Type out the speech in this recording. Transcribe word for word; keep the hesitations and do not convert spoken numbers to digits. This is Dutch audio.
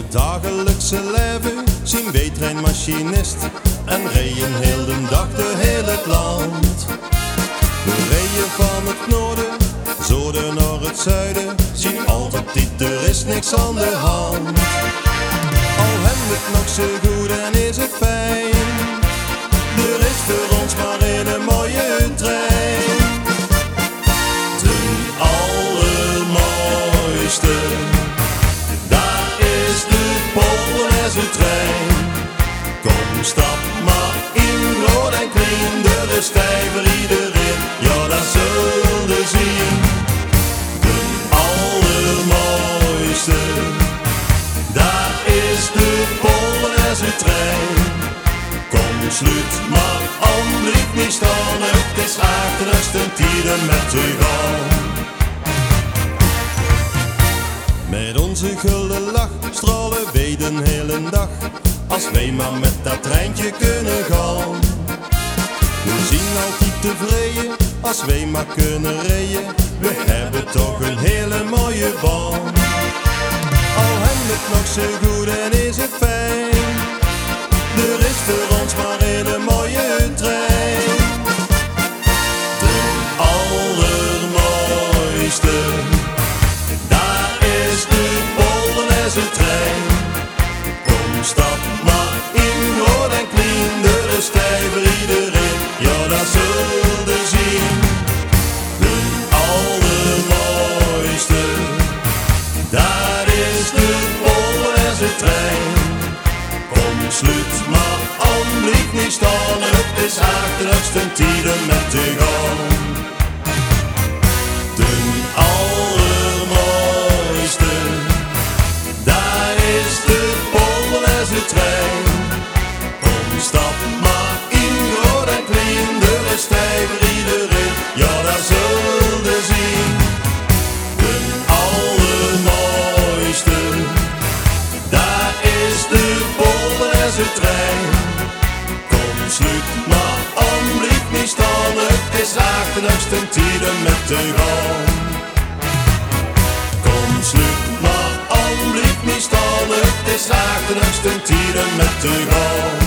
het dagelijkse leven zien B-treinmachinist en reën heel de dag door heel het land. We reden van het noorden, zoden naar het zuiden, zien altijd dit, er is niks aan de hand. Al hebben we het nog zo goed en is het fijn, er is voor ons maar een mooie trein. De allermooiste, daar is de Polonaise trein. Kom, stap maar in, groot en klein, er is tijd voor iedereen, ja dat zul je zien. De allermooiste, daar is de Polonaise trein. Kom, sluit maar aan, blijf niet staan, het is achterste tijden met te gaan. Met onze gulden lach stralen wij de hele dag, als wij maar met dat treintje kunnen gaan. We zien altijd tevreden, als wij maar kunnen rijden, we hebben toch een hele mooie baan. Al hebben we het nog zo goed en is het fijn, er is voor ons maar een mooie trein. De allermooiste, daar is de Polonaise trein. Kom, stap maar in, groot en klein, er is tijd voor iedereen, ja dat zul je zien. De allermooiste, daar is de Polonaise trein. Kom, sluit maar aan, blijf niet staan, het is achterste tijden met te gaan. De allermooiste, daar is de Polonaise trein. Kom, stap maar in, groot en klein, er is tijd voor iedereen, ja dat zul je zien. De allermooiste, daar is de Polonaise trein. Kom, sluit maar aan, blijf niet staan, het is achterste tijden met te gaan. Kom, sluit maar aan, blijf niet staan, het is achterste tijden met te gaan.